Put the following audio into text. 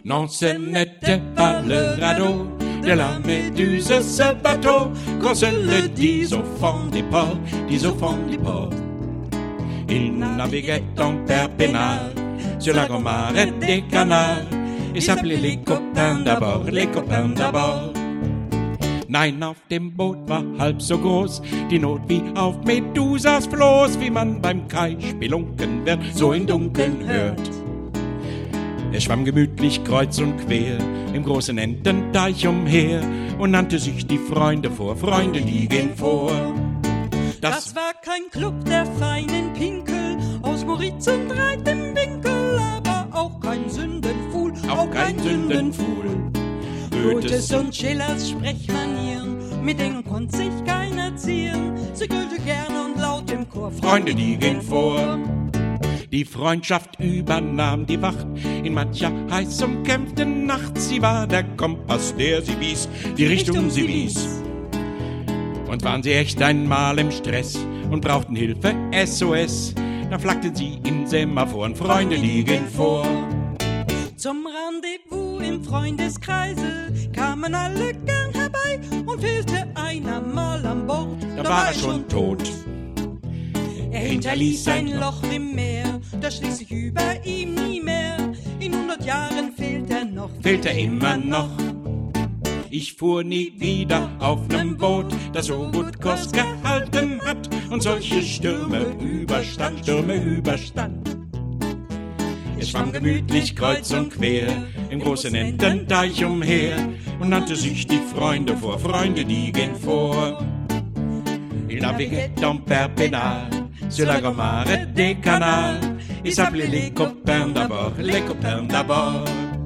Non, ce n'était pas le radeau de la Méduse, ce bateau, qu'on se le dise au fond des ports, dis au fond des ports. Il naviguait en père peinard sur la grand mare des canards et s'appelait les copains d'abord, les copains d'abord. Nein, auf dem Boot war halb so groß die Not wie auf Medusas Floß, wie man beim Kai spelunken wird, so im Dunkeln hört. Er schwamm gemütlich kreuz und quer im großen Ententeich umher und nannte sich die Freunde vor, Freunde, die gehen vor. Das war kein Club der feinen Pinkel aus Moritz und Reit im Winkel, aber auch kein Sündenfuhl, auch kein Sündenfuhl. Goethes und Schillers Sprechmanieren, mit denen konnte sich keiner zieren. Sie grülte gerne und laut im Chor, Freunde, die gehen vor. Die Freundschaft übernahm die Wacht in mancher heiß umkämpften Nacht. Sie war der Kompass, der sie wies, die Richtung sie wies. Und waren sie echt einmal im Stress und brauchten Hilfe, SOS, dann flaggten sie im Semaphor und Freunde, die gehen vor. Zum Rendezvous im Freundeskreise kamen alle gern herbei und fehlte einer mal an Bord, da war er schon tot. Er hinterließ ein Loch im Meer, das schließt sich über ihm nie mehr. In 100 Jahren fehlt er noch, fehlt er immer noch. Ich fuhr nie wieder auf nem Boot, das so gut Kurs gehalten hat und solche Stürme überstand, Stürme überstand. Es schwamm gemütlich kreuz und quer im großen Ententeich umher und nannte sich die Freunde vor, Freunde, die gehen vor. Il naviguait en père peinard sur la grand mare des canards. Il s'appelait les copains d'abord, les copains d'abord.